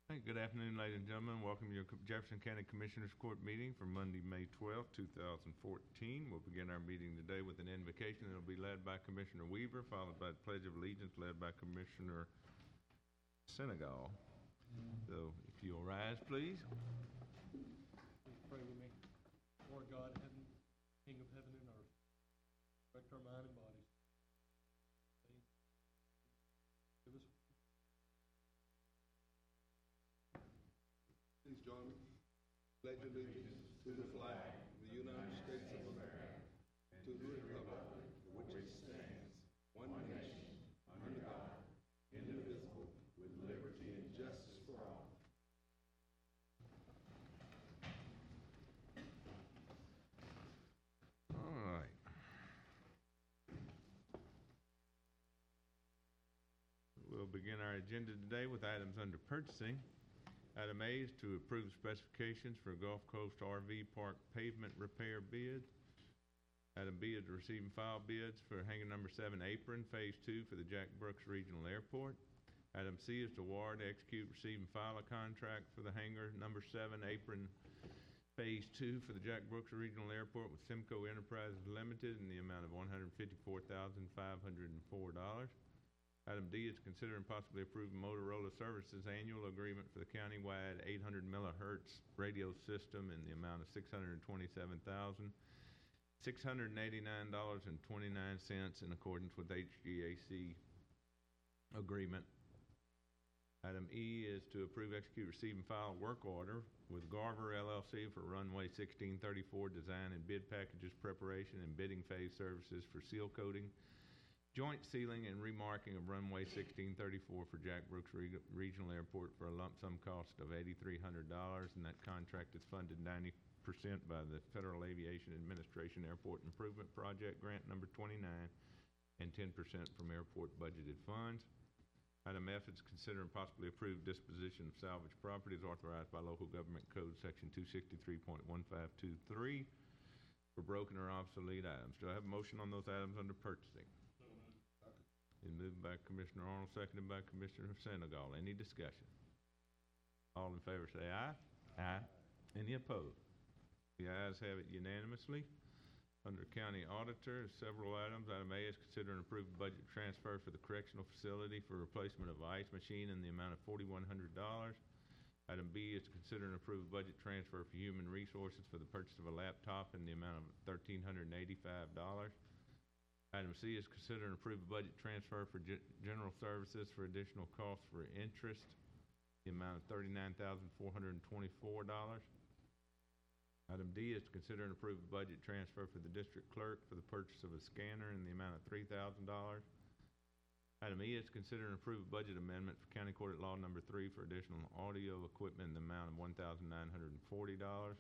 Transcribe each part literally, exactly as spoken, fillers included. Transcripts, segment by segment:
Hey, good afternoon, ladies and gentlemen. Welcome to your Jefferson County Commissioners Court meeting for Monday, May twelfth, two thousand fourteen. We'll begin our meeting today with an invocation that will be led by Commissioner Weaver, followed by the Pledge of Allegiance led by Commissioner Senegal. So if you'll rise, please. Please pray with me. Lord God, heaven, King of heaven and earth, direct our mind and bodies. Give us. Please join me. Pledge allegiance to the flag of the United States of America, and to the republic for which it stands, one nation, under God, indivisible, with liberty and justice for all. All right. We'll begin our agenda today with items under purchasing. Item A is to approve specifications for Gulf Coast R V Park pavement repair bid. Item B is to receive and file bids for hangar number seven apron, phase two for the Jack Brooks Regional Airport. Item C is to award, execute, receive, and file a contract for the hangar number seven apron, phase two for the Jack Brooks Regional Airport with Simcoe Enterprises Limited in the amount of one hundred fifty-four thousand five hundred four dollars. Item D is to consider and possibly approve Motorola Services annual agreement for the countywide eight hundred megahertz radio system in the amount of six hundred twenty-seven thousand six hundred eighty-nine dollars and twenty-nine cents in accordance with H G A C agreement. Item E is to approve, execute, receive, and file work order with Garver L L C for runway sixteen thirty-four design and bid packages preparation and bidding phase services for seal coating, joint sealing, and remarking of runway sixteen thirty-four for Jack Brooks Re Regional Airport for a lump sum cost of eight thousand three hundred dollars, and that contract is funded ninety percent by the Federal Aviation Administration Airport Improvement Project Grant number twenty-nine and ten percent from airport budgeted funds. Item F is consider and possibly approve disposition of salvage properties authorized by Local Government Code Section two sixty-three point one five two three for broken or obsolete items. Do I have a motion on those items under purchasing? It's moved by Commissioner Arnold, seconded by Commissioner Senegal. Any discussion? All in favor say aye. Aye. Aye. Any opposed? The ayes have it unanimously. Under County Auditor, several items. Item A is consider and approve budget transfer for the correctional facility for replacement of ice machine in the amount of four thousand one hundred dollars. Item B is to consider and approve budget transfer for human resources for the purchase of a laptop in the amount of one thousand three hundred eighty-five dollars. Item C is consider and approve a budget transfer for ge general services for additional costs for interest, the amount of thirty-nine thousand four hundred twenty-four dollars. Item D is to consider and approve a budget transfer for the district clerk for the purchase of a scanner in the amount of three thousand dollars. Item E is to consider and approve a budget amendment for County Court at Law number three for additional audio equipment in the amount of one thousand nine hundred forty dollars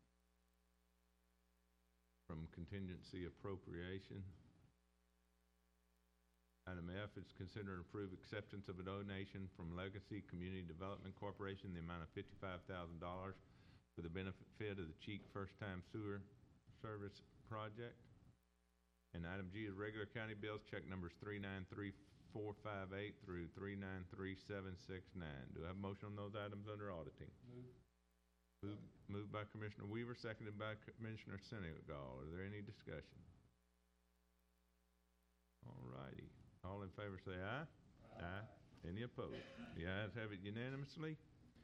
from contingency appropriation. Item F is consider and approve acceptance of a donation from Legacy Community Development Corporation in the amount of fifty-five thousand dollars for the benefit of the Cheek First Time Sewer Service Project. And item G is regular county bills, check numbers three nine three four five eight through three nine three seven six nine. Do I have a motion on those items under auditing? Move. Move, moved by Commissioner Weaver, seconded by Commissioner Senegal. Are there any discussion? All righty. All in favor say aye. Aye. Aye. Any opposed? The ayes have it unanimously.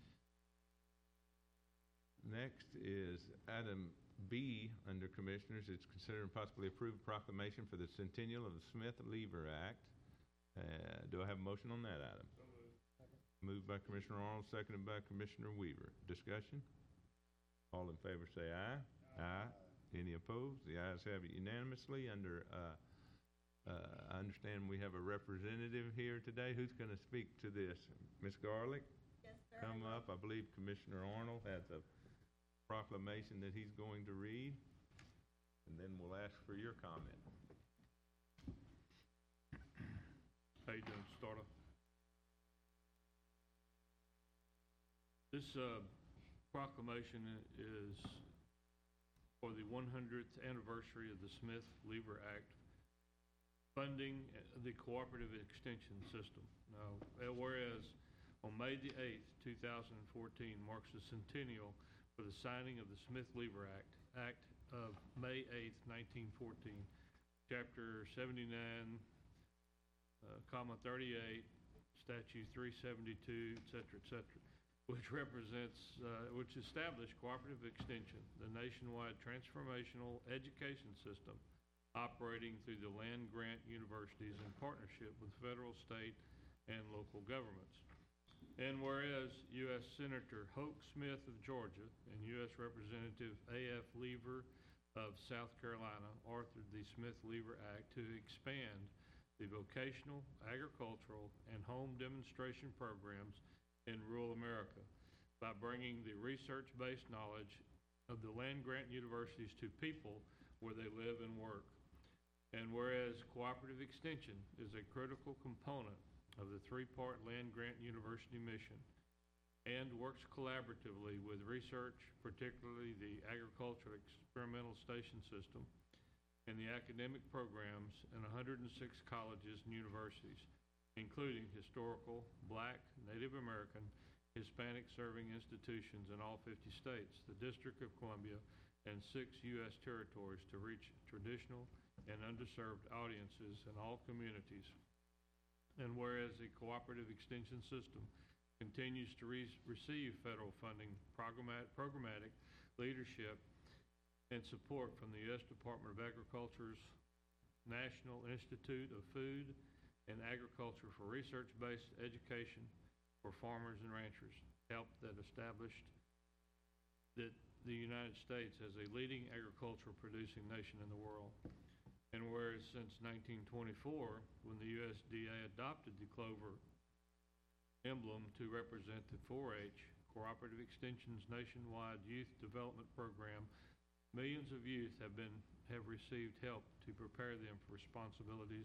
Next is item B under Commissioners. It's consider and possibly approve proclamation for the centennial of the Smith-Lever Act. Uh, do I have a motion on that item? So moved. Moved by Commissioner Arnold, seconded by Commissioner Weaver. Discussion? All in favor say aye. Aye. Aye. Any opposed? The ayes have it unanimously. Under uh, uh, I understand we have a representative here today. Who's going to speak to this? Miz Garlick? Yes, sir. Come up. I believe Commissioner Arnold has a proclamation that he's going to read, and then we'll ask for your comment. How you doing, Starter? This uh, proclamation is for the one hundredth anniversary of the Smith-Lever Act, funding the cooperative extension system. Now, whereas on May the eighth, two thousand fourteen marks the centennial for the signing of the Smith-Lever Act, Act of May eighth, nineteen fourteen, Chapter seventy-nine, uh, comma thirty-eight, Statute three seventy-two, et cetera, et cetera, which represents, uh, which established Cooperative Extension, the nationwide transformational education system operating through the land-grant universities in partnership with federal, state, and local governments. And whereas U S Senator Hoke Smith of Georgia and U S Representative A F Lever of South Carolina authored the Smith-Lever Act to expand the vocational, agricultural, and home demonstration programs in rural America by bringing the research-based knowledge of the land-grant universities to people where they live and work. And whereas cooperative extension is a critical component of the three-part land-grant university mission and works collaboratively with research, particularly the agricultural experimental station system and the academic programs in one hundred six colleges and universities, including historical, Black, Native American, Hispanic serving institutions in all fifty states, the District of Columbia, and six U S territories to reach traditional and underserved audiences in all communities. And whereas the cooperative extension system continues to re receive federal funding, programmatic, programmatic leadership, and support from the U S Department of Agriculture's National Institute of Food and Agriculture for research-based education for farmers and ranchers, help that established that the United States as a leading agricultural producing nation in the world. And whereas since nineteen twenty-four, when the U S D A adopted the clover emblem to represent the four H, Cooperative Extension's nationwide youth development program, millions of youth have been have received help to prepare them for responsibilities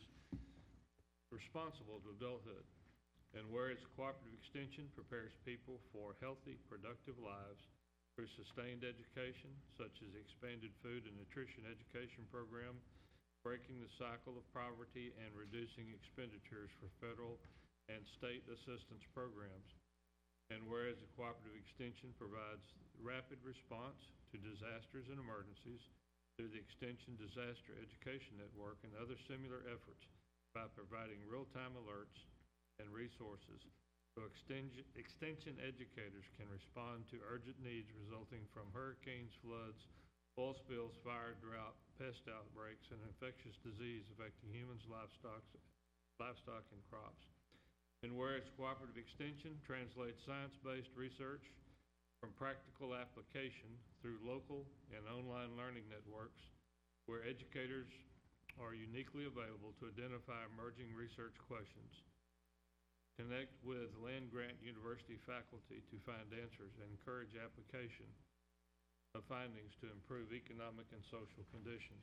responsible to adulthood. And whereas Cooperative Extension prepares people for healthy, productive lives through sustained education, such as the expanded food and nutrition education program, breaking the cycle of poverty and reducing expenditures for federal and state assistance programs. And whereas the Cooperative Extension provides rapid response to disasters and emergencies through the Extension Disaster Education Network and other similar efforts by providing real-time alerts and resources so extension, extension educators can respond to urgent needs resulting from hurricanes, floods, oil spills, fire, drought, pest outbreaks, and infectious disease affecting humans, livestock, livestock and crops. And whereas Cooperative Extension translates science-based research from practical application through local and online learning networks where educators are uniquely available to identify emerging research questions, connect with land-grant university faculty to find answers, and encourage application of findings to improve economic and social conditions.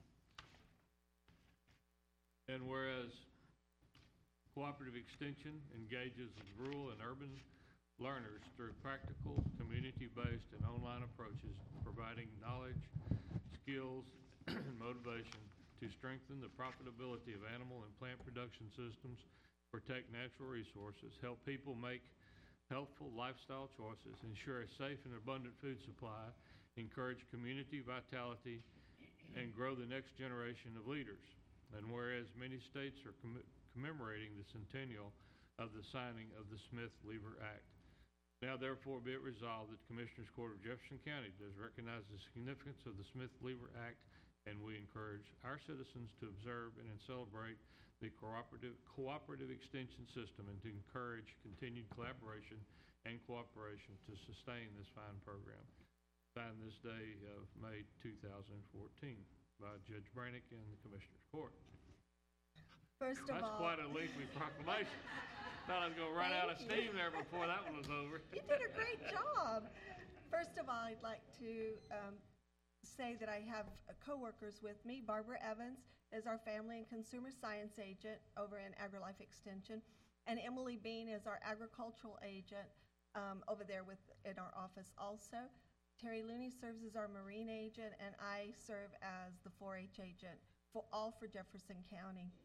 And whereas Cooperative Extension engages with rural and urban learners through practical, community-based, and online approaches, providing knowledge, skills, and motivation to strengthen the profitability of animal and plant production systems, protect natural resources, help people make healthful lifestyle choices, ensure a safe and abundant food supply, encourage community vitality, and grow the next generation of leaders. And whereas many states are comm commemorating the centennial of the signing of the Smith-Lever Act, now therefore be it resolved that the Commissioners Court of Jefferson County does recognize the significance of the Smith-Lever Act, and we encourage our citizens to observe and celebrate the cooperative, cooperative extension system and to encourage continued collaboration and cooperation to sustain this fine program. Signed this day of May two thousand fourteen by Judge Brannick in the Commissioners Court. First of That's all, quite a lengthy proclamation. Thought I was going to run out of Thank you. steam there before that one was over. you did a great job. First of all, I'd like to um, say that I have uh, coworkers with me. Barbara Evans is our Family and Consumer Science Agent over in AgriLife Extension, and Emily Bean is our Agricultural Agent um, over there with in our office also. Terry Looney serves as our Marine Agent, and I serve as the four H Agent, for all for Jefferson County.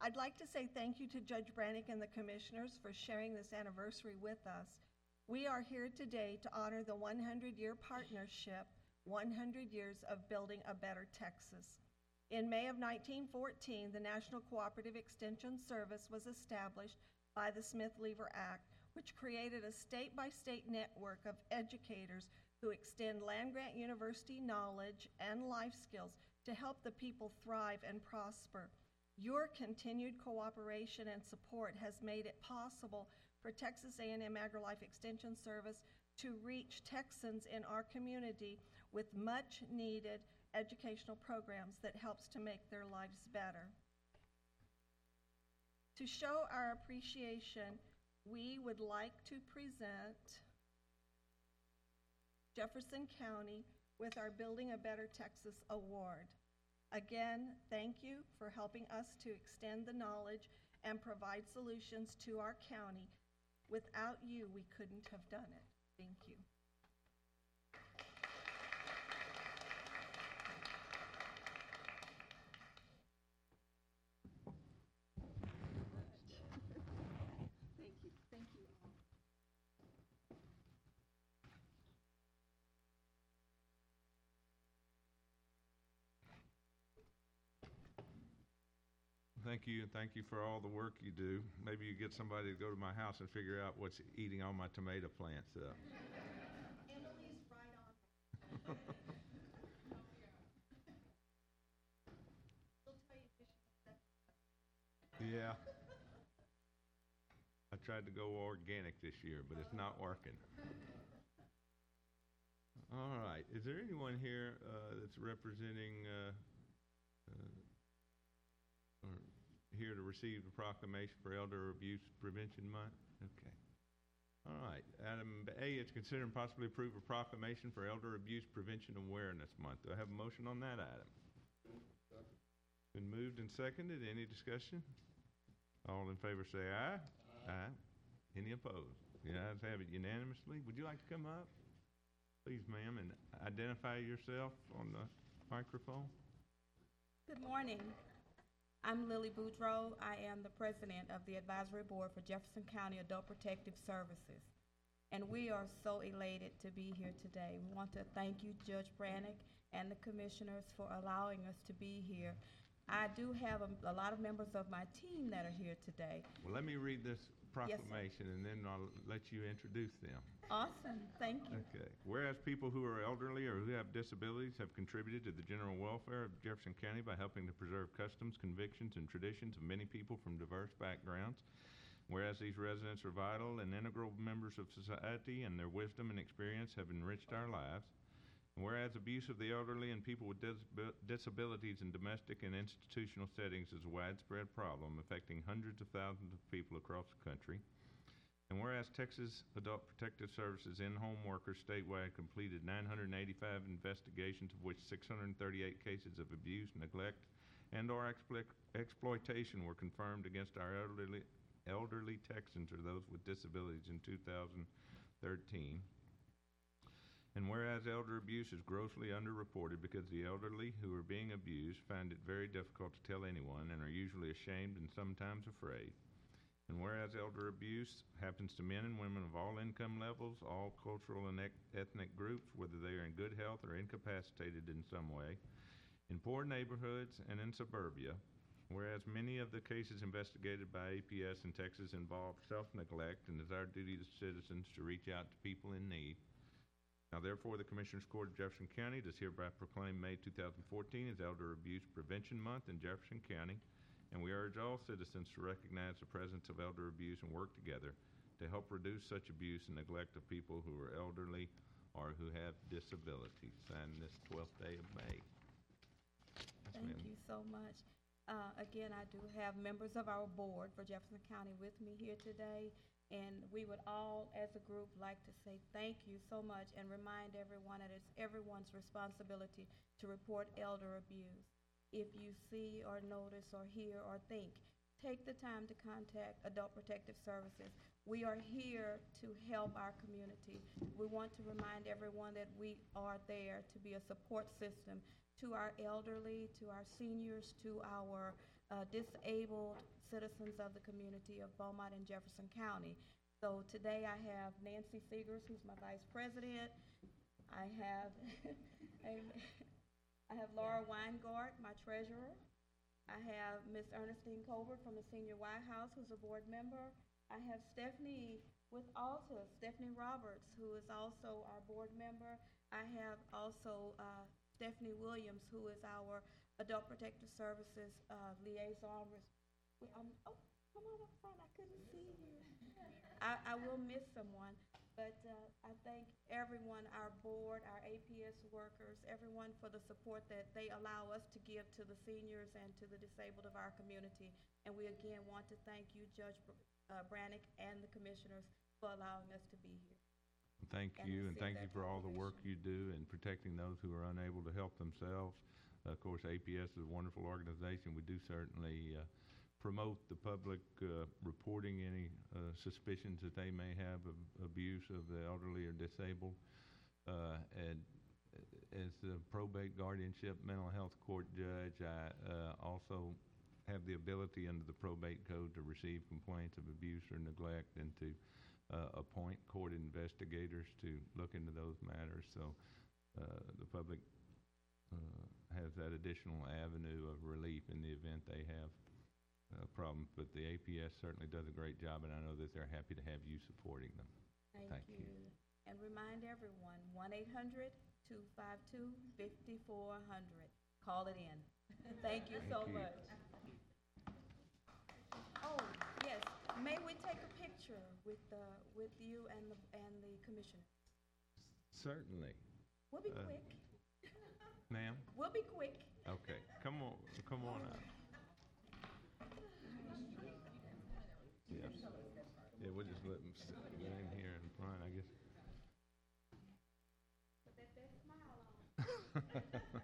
I'd like to say thank you to Judge Brannick and the commissioners for sharing this anniversary with us. We are here today to honor the one hundred year partnership, one hundred years of building a better Texas. In May of nineteen fourteen, the National Cooperative Extension Service was established by the Smith-Lever Act, which created a state-by-state network of educators who extend land-grant university knowledge and life skills to help the people thrive and prosper. Your continued cooperation and support has made it possible for Texas A and M AgriLife Extension Service to reach Texans in our community with much-needed educational programs that helps to make their lives better. To show our appreciation, we would like to present Jefferson County with our Building a Better Texas Award. Again, thank you for helping us to extend the knowledge and provide solutions to our county. Without you, we couldn't have done it. Thank you. Thank you. Thank you all. Thank you, and thank you for all the work you do. Maybe you get somebody to go to my house and figure out what's eating all my tomato plants up. Emily's right on. Yeah. I tried to go organic this year, but it's not working. All right. Is there anyone here uh, that's representing uh, uh, or here to receive the proclamation for Elder Abuse Prevention Month? Okay. All right. Item A is consider and possibly approve a proclamation for Elder Abuse Prevention Awareness Month. Do I have a motion on that item? Been moved and seconded. Any discussion? All in favor say aye. Aye. Aye. Any opposed? The ayes have it unanimously. Would you like to come up? Please, ma'am, and identify yourself on the microphone. Good morning. I'm Lily Boudreau. I am the president of the advisory board for Jefferson County Adult Protective Services. And we are so elated to be here today. We want to thank you, Judge Brannick, and the commissioners for allowing us to be here. I do have a, a lot of members of my team that are here today. Well, let me read this proclamation, and then I'll let you introduce them. Awesome. Thank you. Okay. Whereas people who are elderly or who have disabilities have contributed to the general welfare of Jefferson County by helping to preserve customs, convictions, and traditions of many people from diverse backgrounds. Whereas these residents are vital and integral members of society, and their wisdom and experience have enriched our lives. And whereas abuse of the elderly and people with dis disabilities in domestic and institutional settings is a widespread problem affecting hundreds of thousands of people across the country. And whereas Texas Adult Protective Services in-home workers statewide completed nine hundred eighty-five investigations, of which six hundred thirty-eight cases of abuse, neglect, and or explo exploitation were confirmed against our elderly, elderly Texans or those with disabilities in two thousand thirteen. And whereas elder abuse is grossly underreported because the elderly who are being abused find it very difficult to tell anyone and are usually ashamed and sometimes afraid. And whereas elder abuse happens to men and women of all income levels, all cultural and ethnic groups, whether they are in good health or incapacitated in some way, in poor neighborhoods and in suburbia, whereas many of the cases investigated by A P S in Texas involve self-neglect, and it's our duty as citizens to reach out to people in need. Now, therefore, the Commissioners Court of Jefferson County does hereby proclaim May two thousand fourteen as Elder Abuse Prevention Month in Jefferson County, and we urge all citizens to recognize the presence of elder abuse and work together to help reduce such abuse and neglect of people who are elderly or who have disabilities. Signed this twelfth day of May. Yes, Thank you so much. Uh, again, I do have members of our board for Jefferson County with me here today. And we would all, as a group, like to say thank you so much and remind everyone that it's everyone's responsibility to report elder abuse. If you see or notice or hear or think, take the time to contact Adult Protective Services. We are here to help our community. We want to remind everyone that we are there to be a support system to our elderly, to our seniors, to our uh, disabled citizens of the community of Beaumont and Jefferson County. So today I have Nancy Seegers, who's my vice president. I have, I have Laura Weingart, my treasurer. I have Miss Ernestine Colbert from the Senior White House, who's a board member. I have Stephanie with Alta, Stephanie Roberts, who is also our board member. I have also uh, Stephanie Williams, who is our Adult Protective Services uh, liaison. We, um, oh, come on up front, I couldn't see you. I, I will miss someone, but uh, I thank everyone, our board, our A P S workers, everyone for the support that they allow us to give to the seniors and to the disabled of our community. And we again want to thank you, Judge uh, Brannick, and the commissioners for allowing us to be here. Thank And you, and receive thank that you for all the work you do in protecting those who are unable to help themselves. Uh, Of course, A P S is a wonderful organization. We do certainly uh, promote the public uh, reporting any uh, suspicions that they may have of abuse of the elderly or disabled. Uh, And as the probate guardianship mental health court judge, I uh, also have the ability under the probate code to receive complaints of abuse or neglect and to uh, appoint court investigators to look into those matters. So uh, the public uh, has that additional avenue of relief in the event they have uh, problems. But the A P S certainly does a great job, and I know that they're happy to have you supporting them. Thank Thank you. you. And remind everyone, one eight hundred, two five two, five four zero zero. Call it in. Thank you so Thank you. much. Oh, yes, may we take a picture with the, with you and the, and the commissioner? Certainly. We'll be Uh, quick. Ma'am? We'll be quick. Okay, come on, come on up. Yeah, yeah, we'll just let them sit in here in front, I guess. Put that best smile on.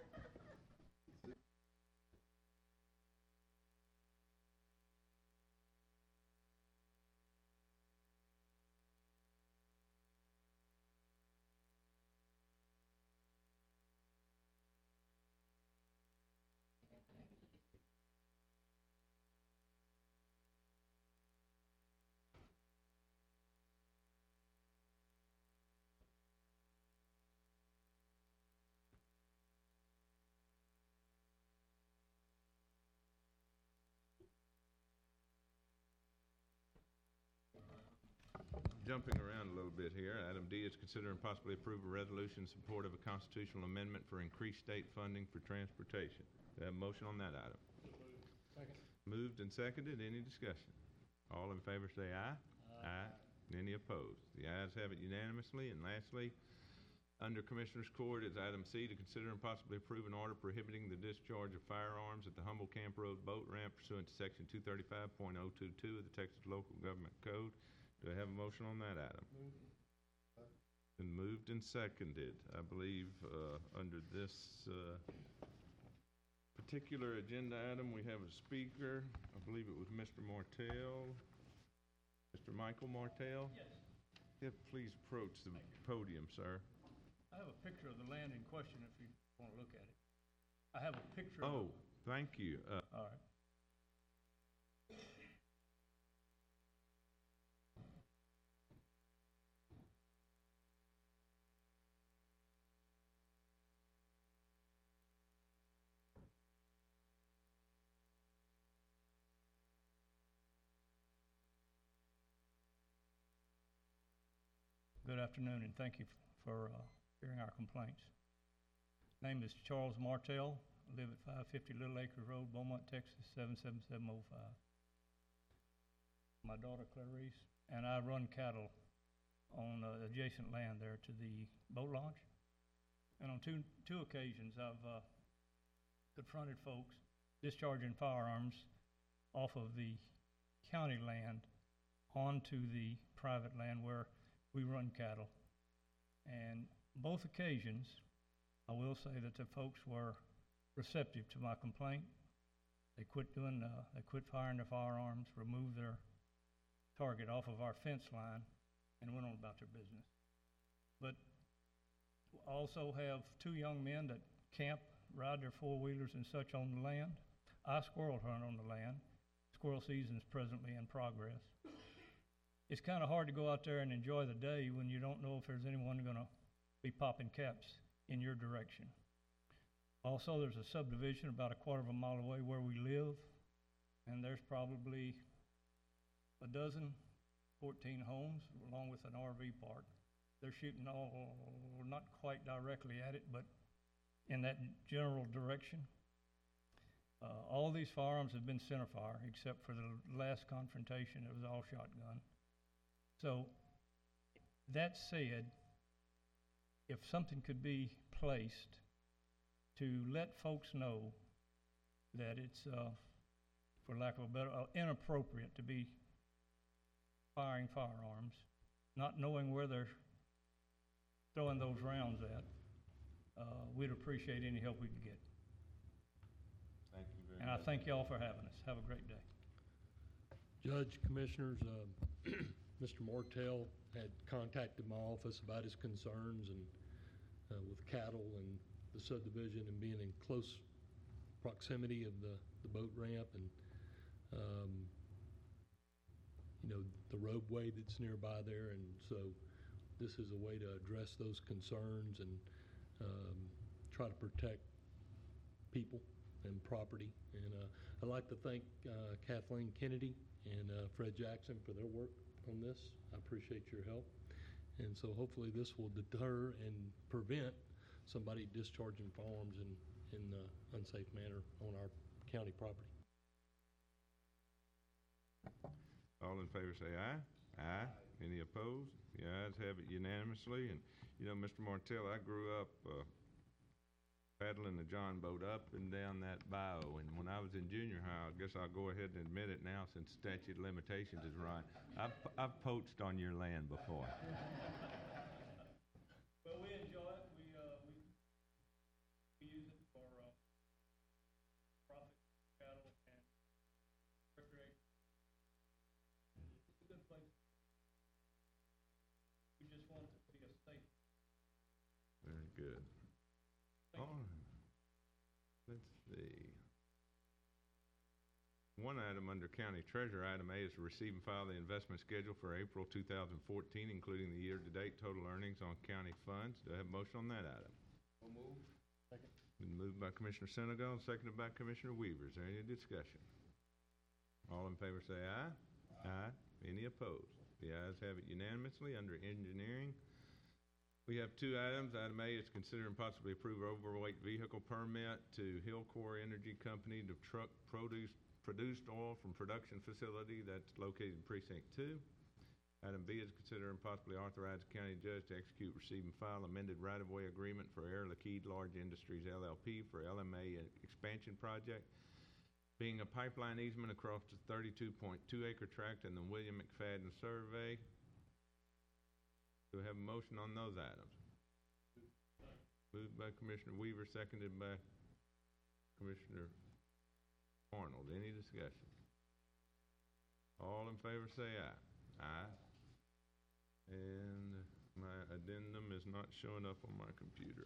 Jumping around a little bit here, item D is consider and possibly approve a resolution in support of a constitutional amendment for increased state funding for transportation. Do I have a motion on that item? Second. Moved and seconded, any discussion? All in favor say aye. Aye. Any opposed? The ayes have it unanimously. And lastly, under Commissioners Court is item C to consider and possibly approve an order prohibiting the discharge of firearms at the Humble Camp Road boat ramp pursuant to section two thirty-five point oh two two of the Texas Local Government Code. Do I have a motion on that item? Been moved and seconded. I believe uh, under this uh, particular agenda item, we have a speaker. I believe it was Mister Martell. Mister Michael Martell? Yes. Yeah, please approach the podium, sir. I have a picture of the land in question if you want to look at it. I have a picture Oh, of, thank you. Uh, all right. Good afternoon, and thank you f- for uh, hearing our complaints. Name is Charles Martell. I live at five fifty Little Acre Road, Beaumont, Texas, seven seven seven oh five. My daughter Clarice and I run cattle on uh, adjacent land there to the boat launch. And on two, two occasions, I've uh, confronted folks discharging firearms off of the county land onto the private land where we run cattle. And both occasions, I will say that the folks were receptive to my complaint. They quit doing, uh, they quit firing their firearms, removed their target off of our fence line, and went on about their business. But I also have two young men that camp, ride their four-wheelers and such on the land. I squirrel hunt on the land. Squirrel season is presently in progress. It's kind of hard to go out there and enjoy the day when you don't know if there's anyone going to be popping caps in your direction. Also, there's a subdivision about a quarter of a mile away where we live, and there's probably a dozen, fourteen homes, along with an R V park. They're shooting all, not quite directly at it, but in that general direction. Uh, all these firearms have been centerfire, except for the last confrontation, it was all shotgun. So, that said, if something could be placed to let folks know that it's, uh, for lack of a better, uh, inappropriate to be firing firearms, not knowing where they're throwing those rounds at, uh, we'd appreciate any help we could get. Thank you very And I much. thank y'all for having us. Have a great day. Judge, Commissioners, uh, Mister Martell had contacted my office about his concerns and uh, with cattle and the subdivision and being in close proximity of the, the boat ramp and, um, you know, the roadway that's nearby there. And so this is a way to address those concerns and um, try to protect people and property. And uh, I'd like to thank uh, Kathleen Kennedy and uh, Fred Jackson for their work on this. I appreciate your help. And so hopefully this will deter and prevent somebody discharging firearms in in uh, unsafe manner on our county property. All in favor say aye. Aye. Any opposed? The ayes have it unanimously. And, you know, Mister Martell, I grew up uh, paddling the John boat up and down that bayou. And when I was in junior high, I guess I'll go ahead and admit it now since statute of limitations is run, I've, I've poached on your land before. Well, we enjoy it. We, uh, we, we use it for, uh, profit, cattle, and recreation. It's a good place. We just want it to be a safe. Very good. Thank All right. Let's see. One item under County Treasurer, item A, is to receive and file the investment schedule for April two thousand fourteen, including the year-to-date total earnings on county funds. Do I have a motion on that item? So moved. Second. Been moved by Commissioner Senegal, seconded by Commissioner Weaver. Is there any discussion? All in favor say aye. Aye. Any opposed? The ayes have it unanimously. Under engineering, we have two items. Item A is consider and possibly approve overweight vehicle permit to Hillcore Energy Company to truck produce, produced oil from production facility that's located in precinct two. Item B is consider and possibly authorize the county judge to execute, receive, and file amended right-of-way agreement for Air Liquide Large Industries L L P for L M A expansion project, being a pipeline easement across the thirty-two point two acre tract in the William McFadden survey. Do we have a motion on those items? Moved by Commissioner Weaver, seconded by Commissioner Arnold. Any discussion? All in favor say aye. Aye. And my addendum is not showing up on my computer.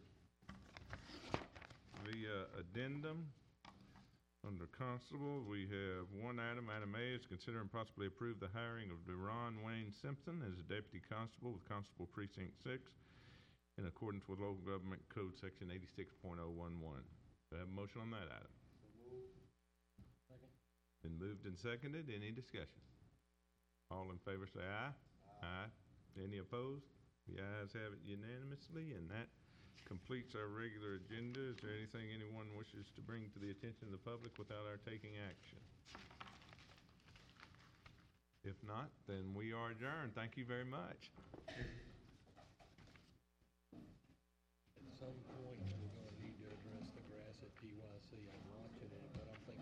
Via addendum, under constable, we have one item. Item A is consider and possibly approve the hiring of Deron Wayne Simpson as a deputy constable with Constable Precinct six in accordance with local government code section eighty-six point oh one one. Do I have a motion on that item? Second. Been moved and seconded. Any discussion? All in favor say aye. Aye. Any opposed? The ayes have it unanimously, and that completes our regular agenda. Is there anything anyone wishes to bring to the attention of the public without our taking action? If not, then we are adjourned. Thank you very much. At some point, we're going to need to address the grass at P Y C. I'm watching it, but I'm thinking